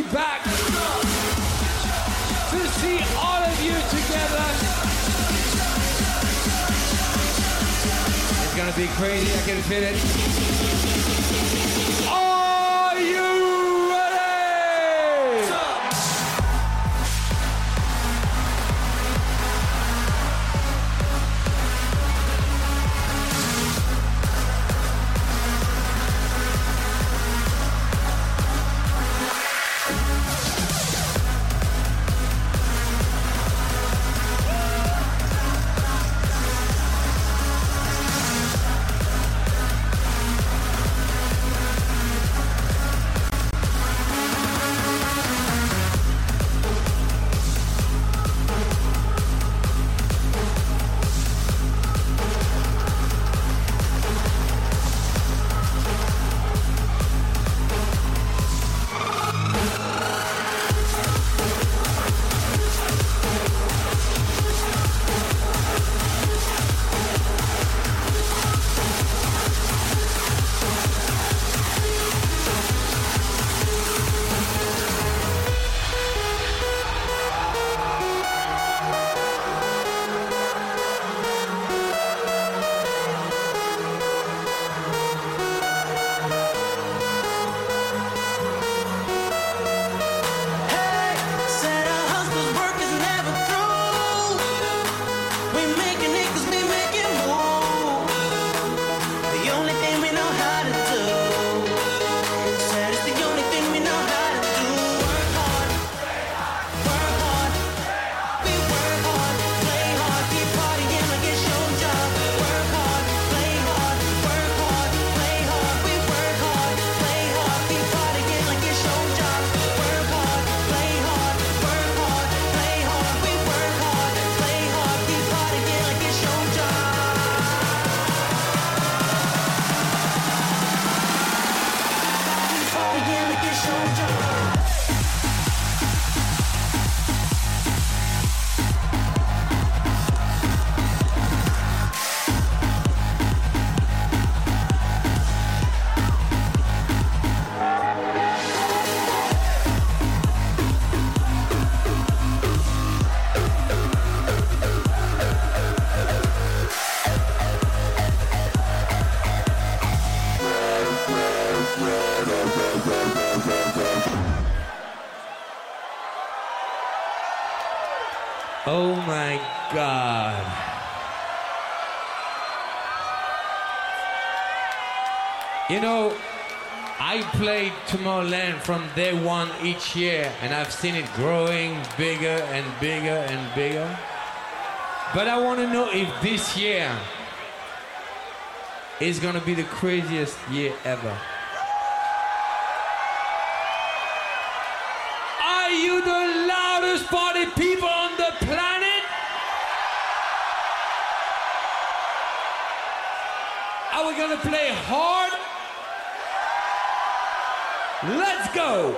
back to see all of you together. It's gonna be crazy, I can feel it. Are you ready? Oh my God. You know, I played Tomorrowland from day one each year, and I've seen it growing bigger and bigger and bigger. But I want to know if this year is gonna be the craziest year ever. Are you the loudest party people on the planet? Are we gonna play hard? Let's go!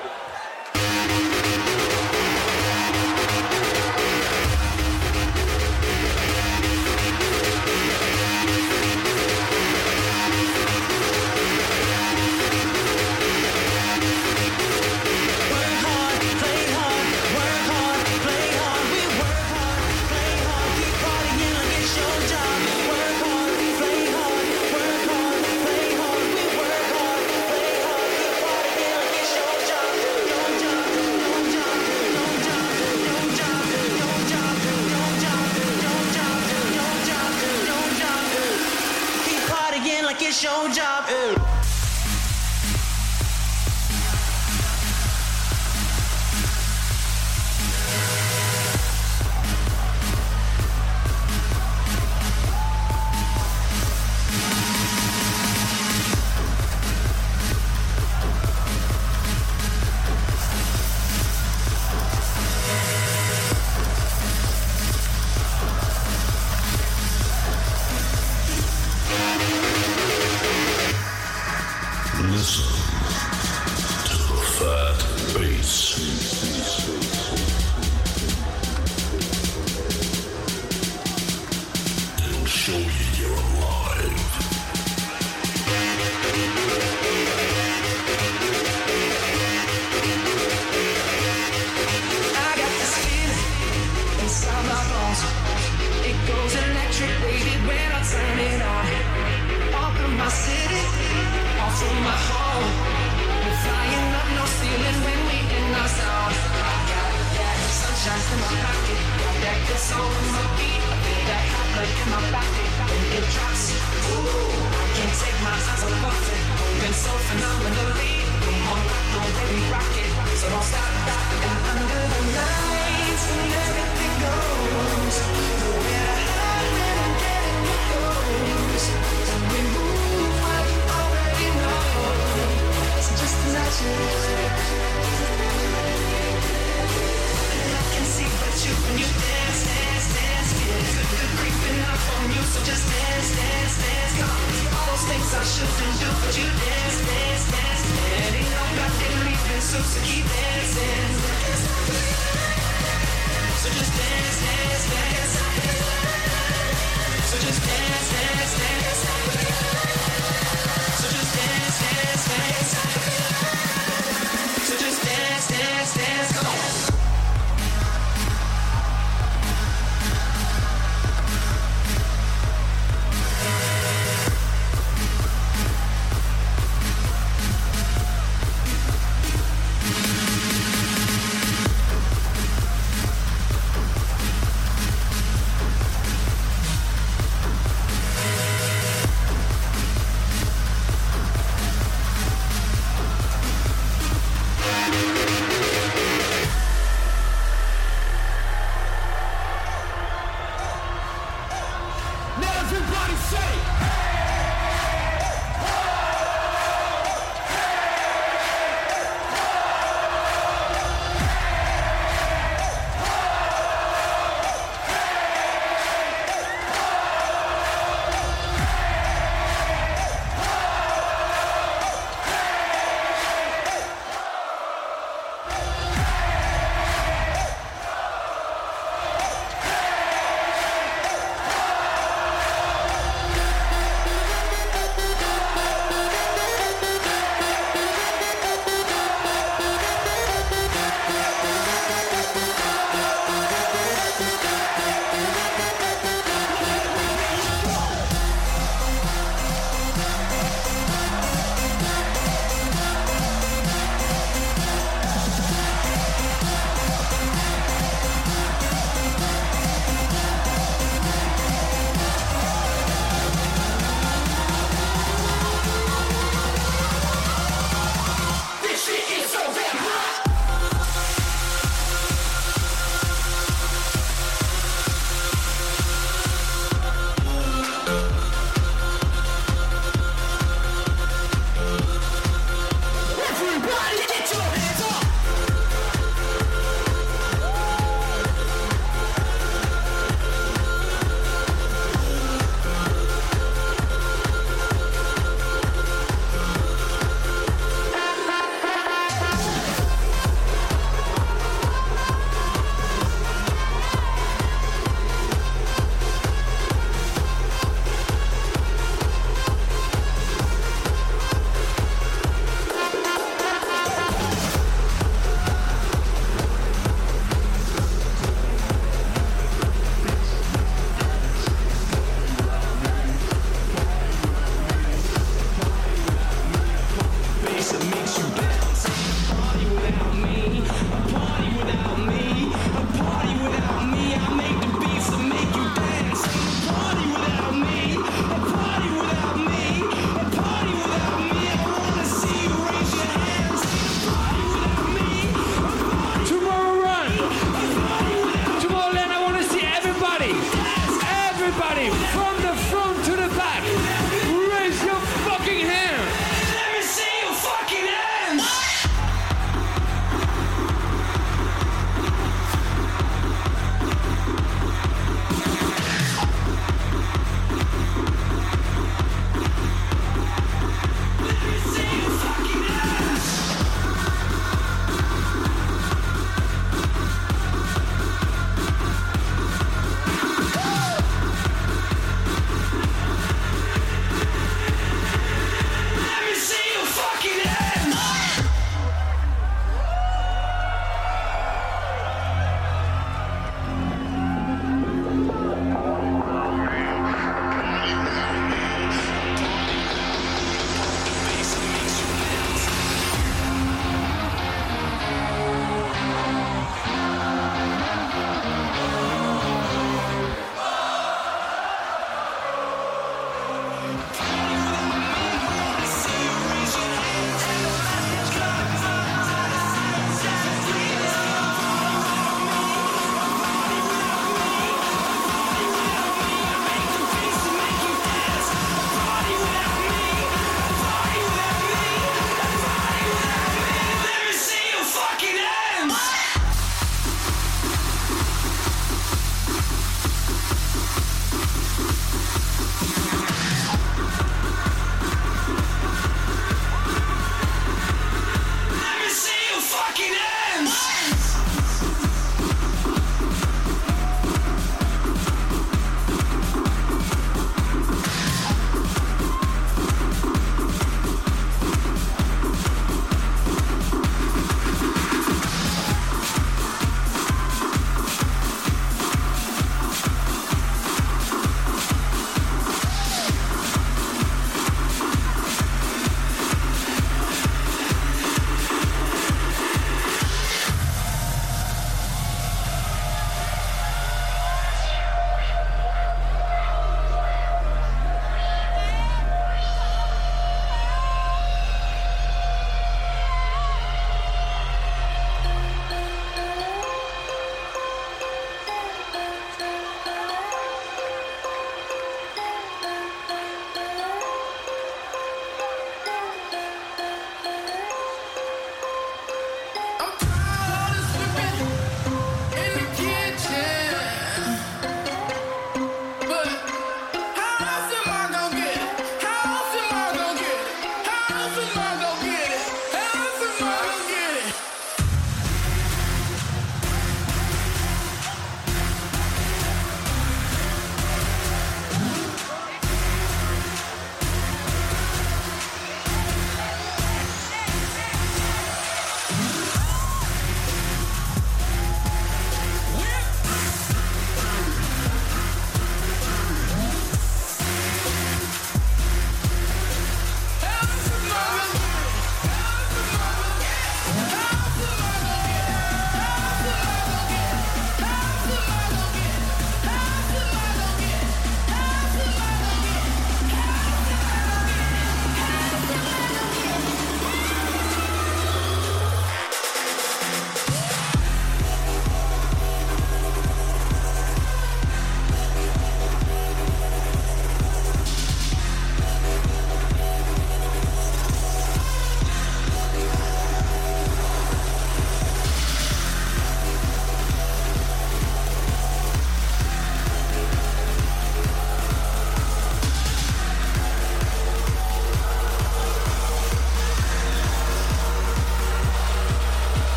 perfect, moving so phenomenally. Come on, don't baby, rock it, so don't stop, and under the lights when everything goes the way I heard when I'm getting it goes. And we move what you already know. It's just natural. When you dance, dance, dance, yeah. Good creeping up on you, so just dance, dance, dance. Come on, all those things I shouldn't do, but you dance, dance, dance. And ain't nobody leaving, so keep dancing.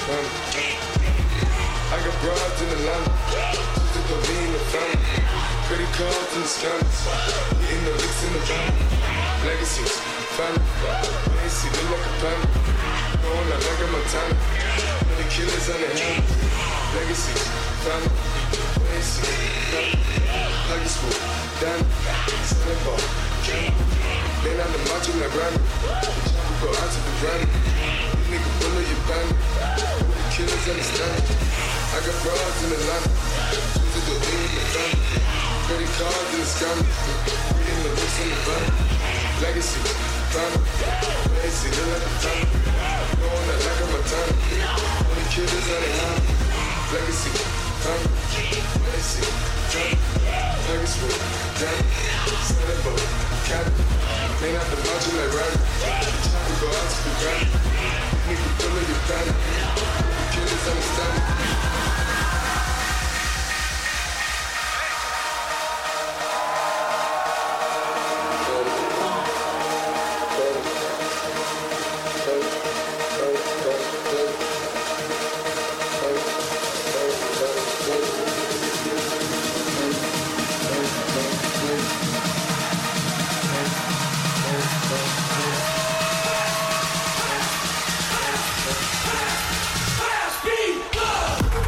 I got broads in Atlanta, just to go in the family. Credit cards in the scammers, hitting the licks in the van. Legacies, family, Macy, look like a panda. Going like Mega Montana, many killers on the hand. Legacies, family, Macy, family. Lucky school, Dan, selling ball, then I'm the macho like Randy. We go out to the granny. You nigga bully your band. The killers understand it. I got broads in Atlanta. To the lean in the family. Credit cards in the scammers. Hitting the roots in the van. Legacy, family. Legacy, look like a family. Going out like a Montana. Only killers on the hand. Legacy, family. Legacy, family. Legacy, Dan, selling ball, cat. Ain't out the macho like Randy. We go out to the granny. Nigga pull up your panty. Killers understand it. Fast beat,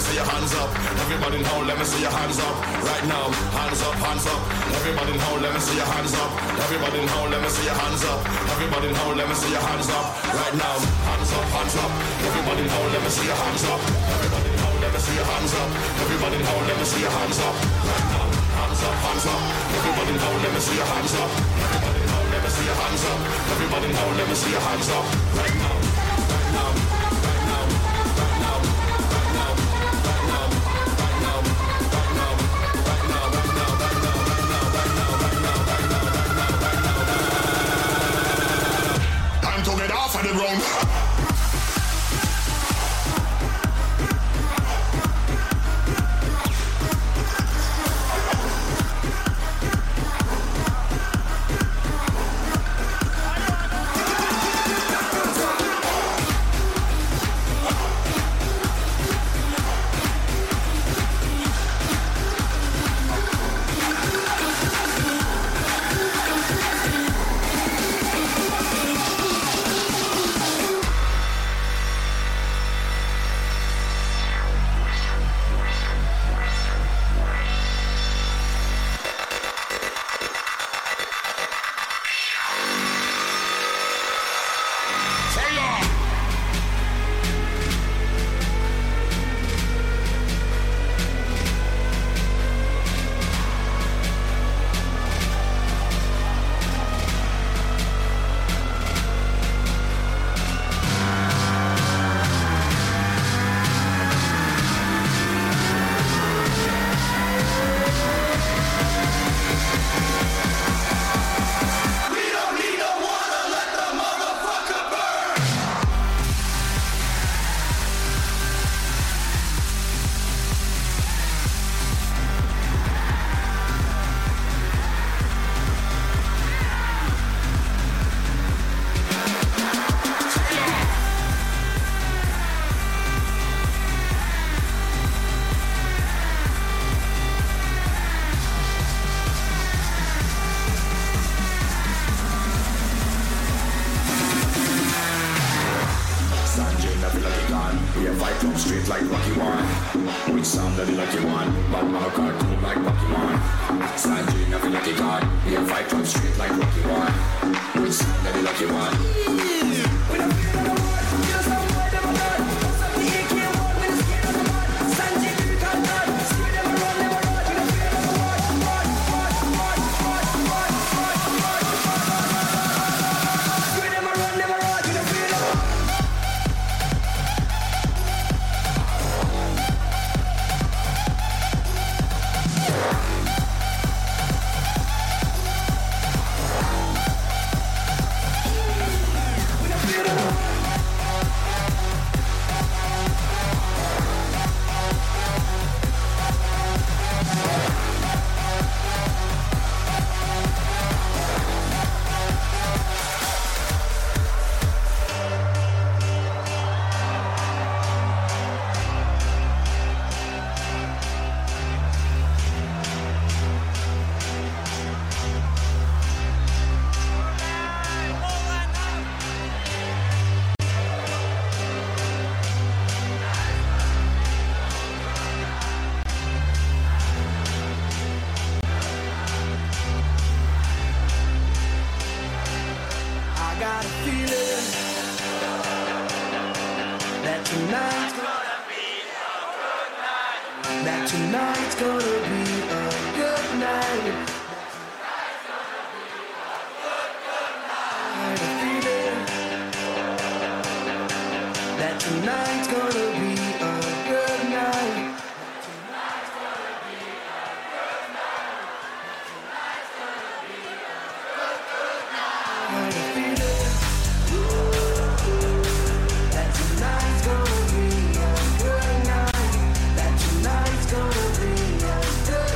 see your hands up. Everybody in home, let me see your hands up. Right now, hands up, hands up. Everybody in home, let me see your hands up. Everybody in home, let me see your hands up. Everybody in home, let me see your hands up. Right now, hands up, hands up. Everybody in home, let me see your hands up. Everybody in home, let me see your hands up. Everybody in home, let me see your hands up. Right now, hands up, hands up. Everybody in home, let me see your hands up. Everybody in home, let me see your hands up. Everybody in home, let me see your hands up. Right now, right now, right now, right now, right now, right now, right now, right now, right now, right now, right now, right now, right now, right now, right now, right now. Time to get off of the ground. Tonight's gonna be a good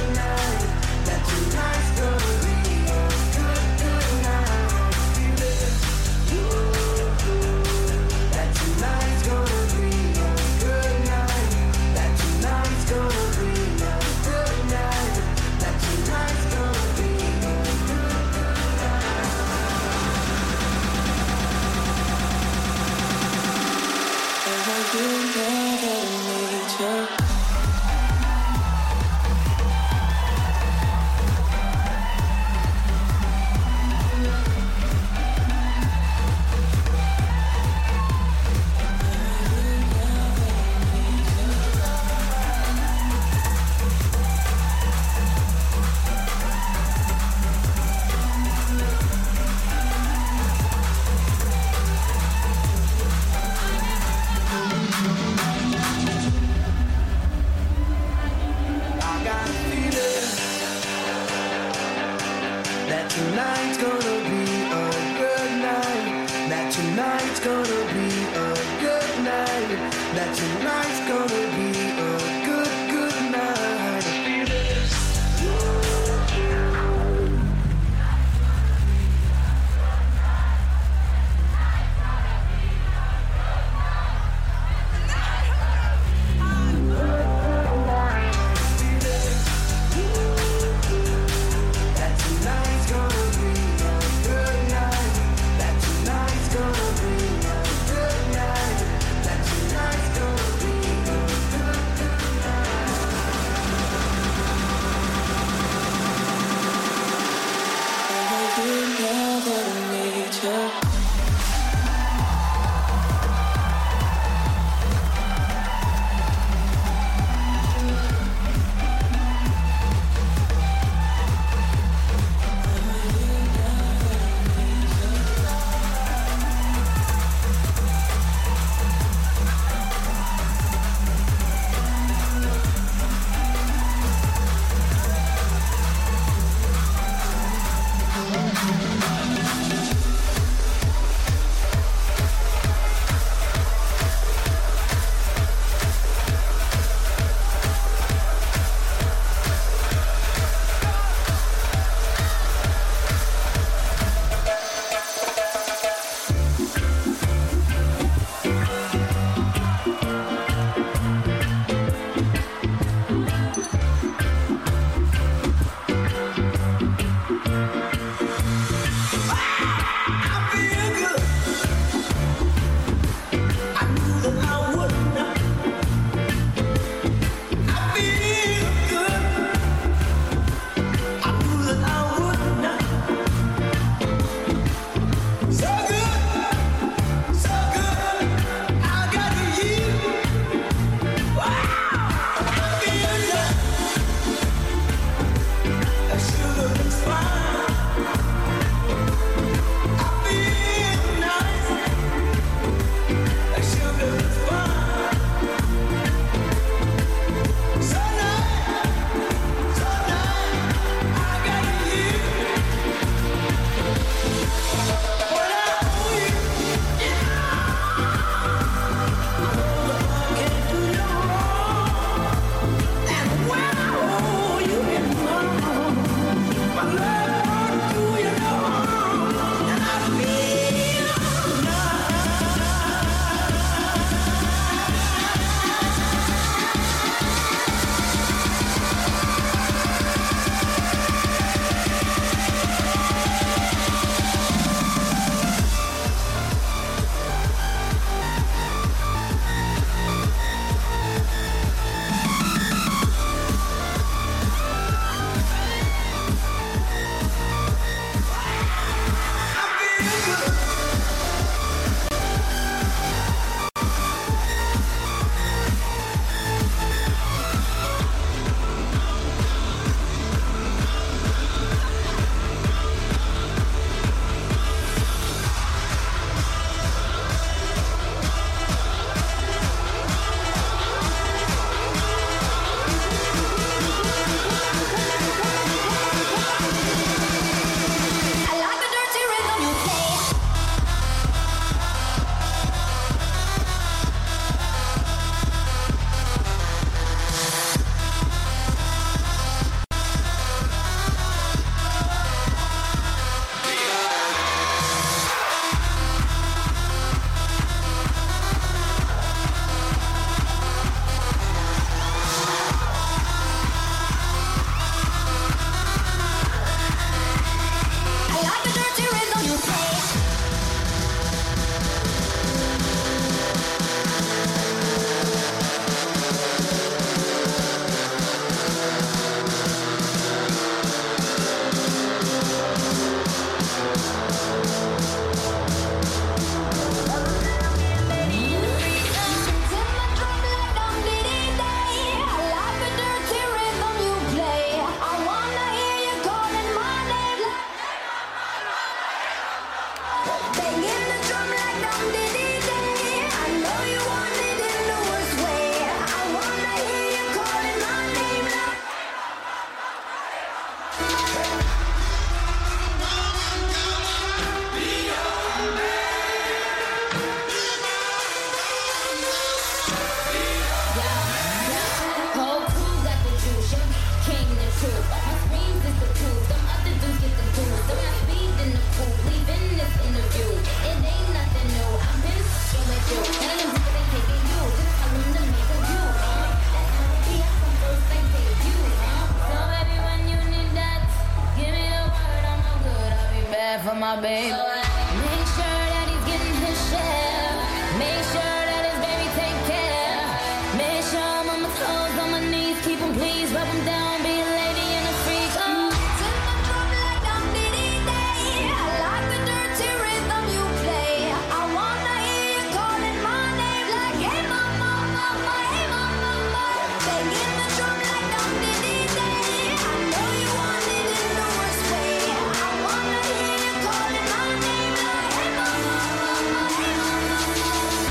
my babe. Make sure that he's getting his share. Make sure that his baby take care. Make sure I'm on my toes, on my knees. Keep him please, rub him down, be a lady and a freak. Oh. Turn my drum like I'm Diddy. I like the dirty rhythm you play. I wanna hear you calling my name like, hey mama, mama, hey mama, mama. Banging the drum like I'm Diddy. I know you want it in the worst way. I wanna hear you calling my name like, hey mama, mama, hey mama, mama.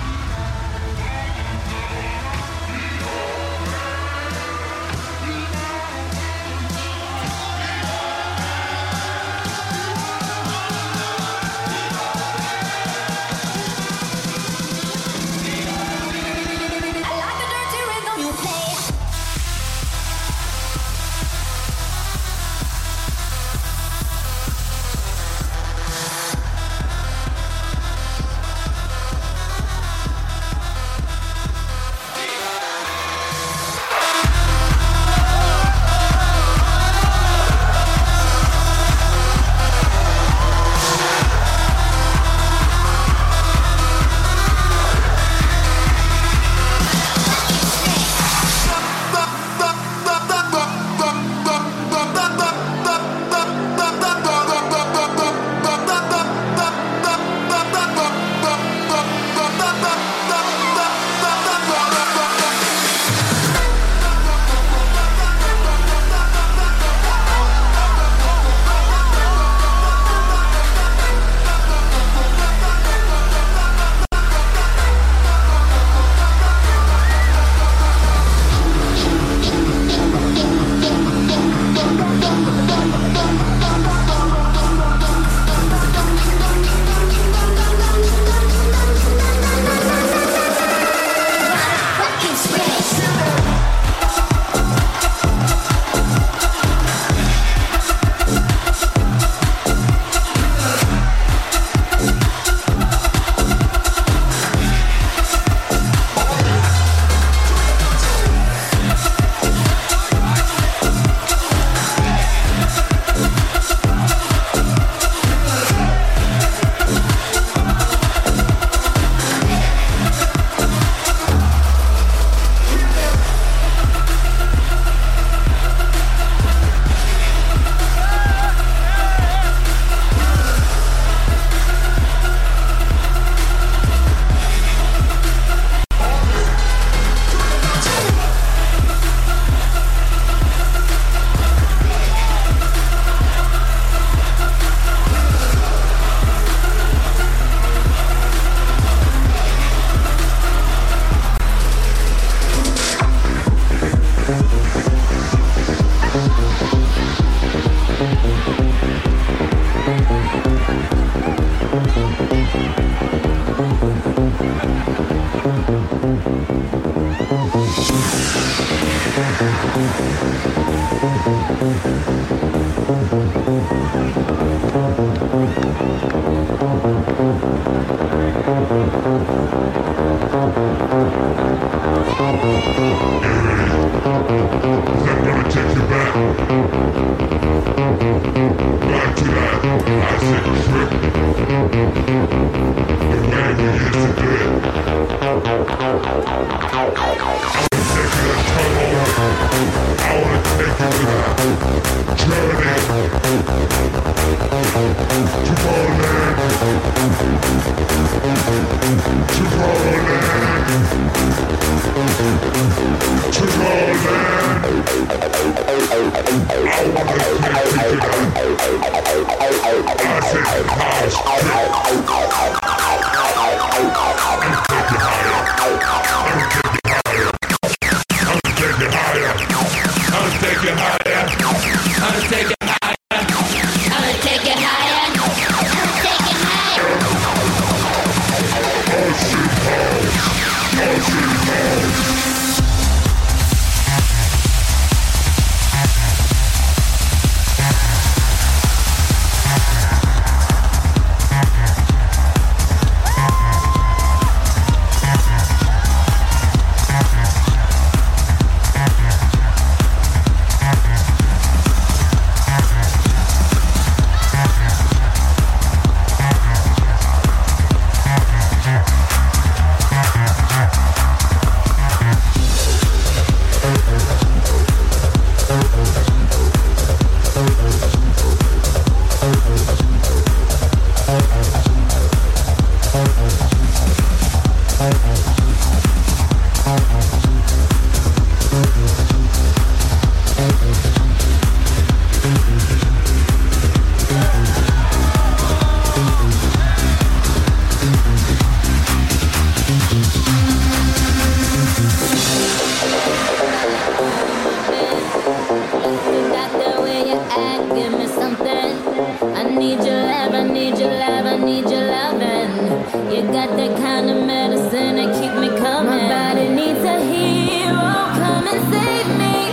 I like the dirty rhythm you play.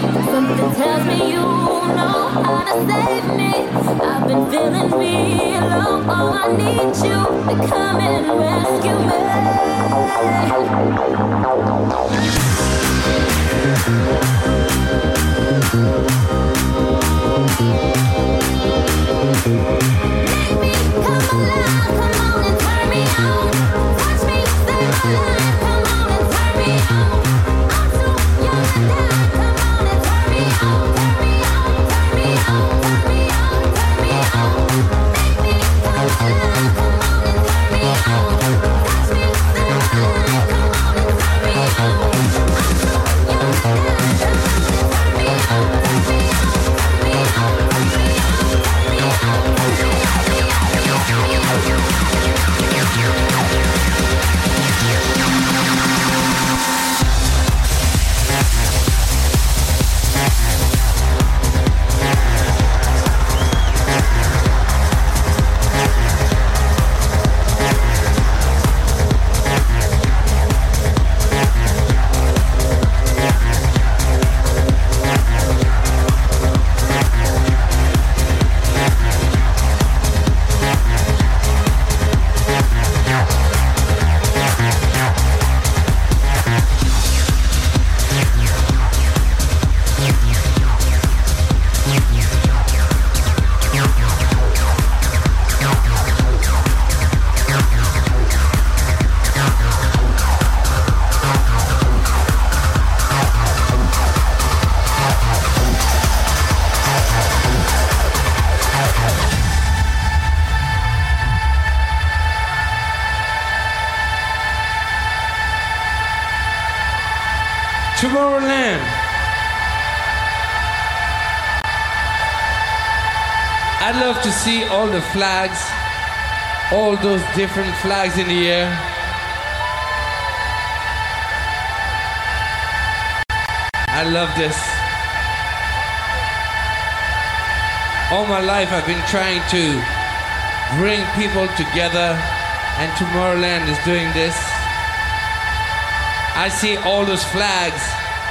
Something tells me you know how to save me. I've been feeling real low. Oh, I need you to come and rescue me. Make me come alive. Come on and turn me on. Touch me, save my life. Come on and turn me on. I'm too young to die. Come on and turn me on. Turn me on. Turn me on. Turn me on. Turn me on. Make me come alive. Come on and turn me on. Touch me, save my life. Come on and turn me on. I'm too young to die. Come on and turn me on. Turn me on. Turn me on. Turn me Tomorrowland. I'd love to see all the flags, all those different flags in the air. I love this. All my life I've been trying to bring people together, and Tomorrowland is doing this. I see all those flags,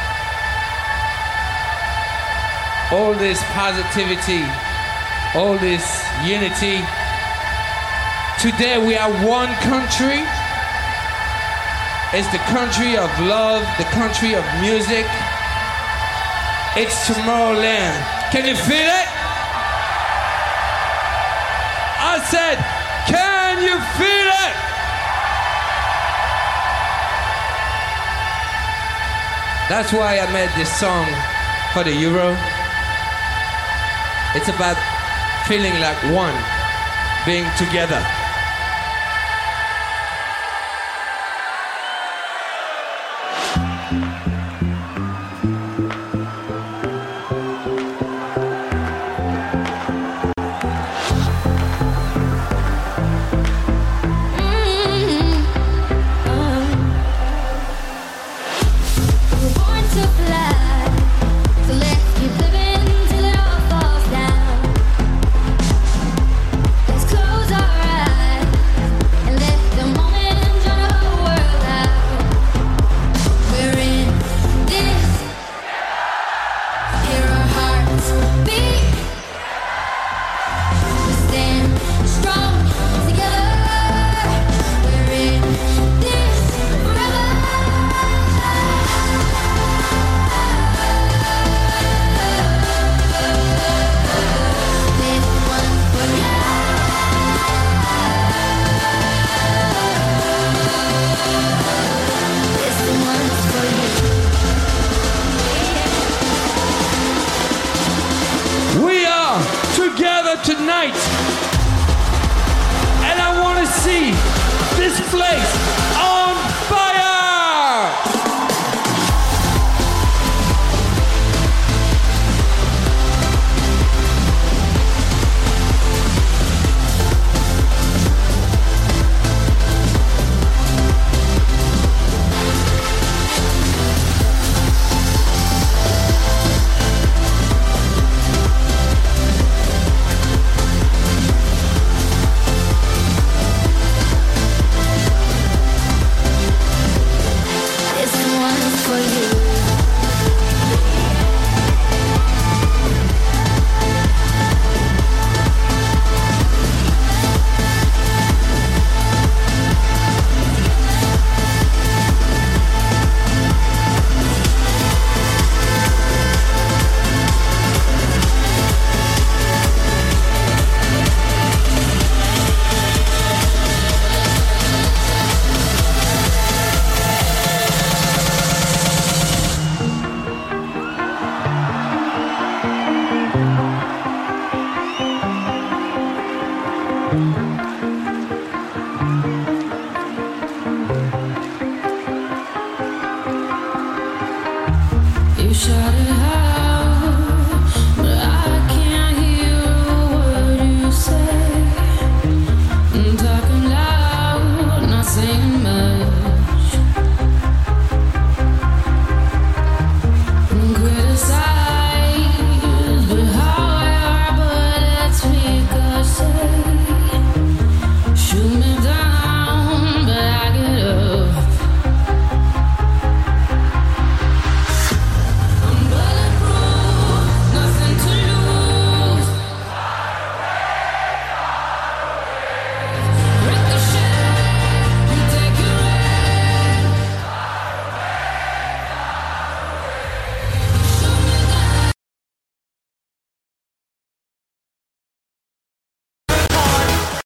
all this positivity, all this unity. Today we are one country. It's the country of love, the country of music. It's Tomorrowland. Can you feel it? I said, can you feel it? That's why I made this song for the Euro. It's about feeling like one, being together. Tonight, and I want to see this place on